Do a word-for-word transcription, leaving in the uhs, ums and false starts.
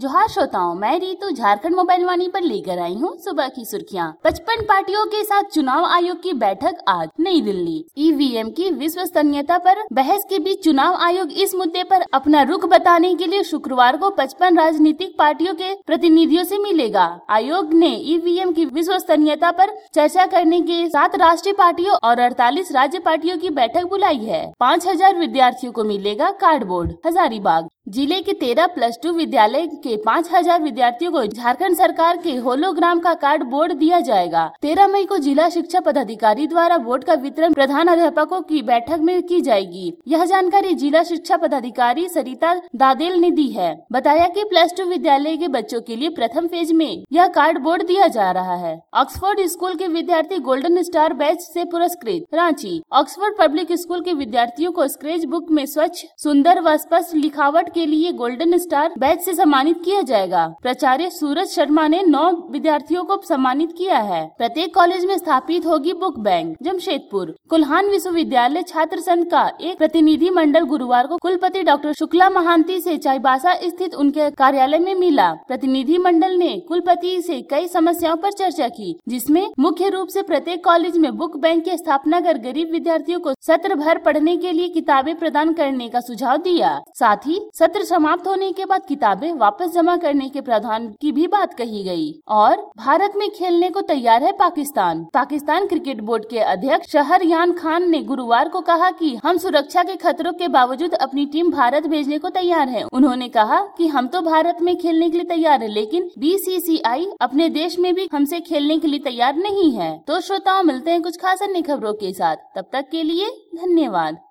जोहार श्रोताओं, मैं रीतू झारखंड मोबाइल वाणी पर लेकर आई हूँ सुबह की सुर्खियाँ। पचपन पार्टियों के साथ चुनाव आयोग की बैठक आज नई दिल्ली। ईवीएम की विश्वसनीयता पर बहस के बीच चुनाव आयोग इस मुद्दे पर अपना रुख बताने के लिए शुक्रवार को पचपन राजनीतिक पार्टियों के प्रतिनिधियों से मिलेगा। आयोग ने ईवीएम की विश्वसनीयता पर चर्चा करने के साथ राष्ट्रीय पार्टियों और अड़तालीस राज्य पार्टियों की बैठक बुलाई है। पाँच हजार विद्यार्थियों को मिलेगा कार्डबोर्ड। हजारीबाग जिले के तेरह प्लस टू विद्यालय के पाँच हजार विद्यार्थियों को झारखंड सरकार के होलोग्राम का कार्ड बोर्ड दिया जाएगा। तेरह मई को जिला शिक्षा पदाधिकारी द्वारा बोर्ड का वितरण प्रधान अध्यापकों की बैठक में की जाएगी। यह जानकारी जिला शिक्षा पदाधिकारी सरिता दादेल ने दी है। बताया कि प्लस टू विद्यालय के बच्चों के लिए प्रथम फेज में यह कार्ड बोर्ड दिया जा रहा है। ऑक्सफोर्ड स्कूल के विद्यार्थी गोल्डन स्टार बैच से पुरस्कृत। रांची ऑक्सफोर्ड पब्लिक स्कूल के विद्यार्थियों को स्क्रैच बुक में स्वच्छ, सुंदर व स्पष्ट लिखावट के लिए गोल्डन स्टार बैच से सम्मानित किया जाएगा। प्राचार्य सूरज शर्मा ने नौ विद्यार्थियों को सम्मानित किया है। प्रत्येक कॉलेज में स्थापित होगी बुक बैंक। जमशेदपुर कुल्हान विश्वविद्यालय छात्र संघ का एक प्रतिनिधि मंडल गुरुवार को कुलपति डॉक्टर शुक्ला महांती से चाईबासा स्थित उनके कार्यालय में मिला। प्रतिनिधि मंडल ने कुलपति से कई समस्याओं पर चर्चा की, जिसमें मुख्य रूप से प्रत्येक कॉलेज में बुक बैंक की स्थापना कर गरीब विद्यार्थियों को सत्र भर पढ़ने के लिए किताबें प्रदान करने का सुझाव दिया। साथ ही सत्र समाप्त होने के बाद किताबें वापस जमा करने के प्रावधान की भी बात कही गई। और भारत में खेलने को तैयार है पाकिस्तान। पाकिस्तान क्रिकेट बोर्ड के अध्यक्ष शहरयार खान ने गुरुवार को कहा कि हम सुरक्षा के खतरों के बावजूद अपनी टीम भारत भेजने को तैयार है। उन्होंने कहा कि हम तो भारत में खेलने के लिए तैयार है, लेकिन बीसीसीआई अपने देश में भी हमसे खेलने के लिए तैयार नहीं है। तो श्रोताओं, मिलते हैं कुछ खास अन्य खबरों के साथ। तब तक के लिए धन्यवाद।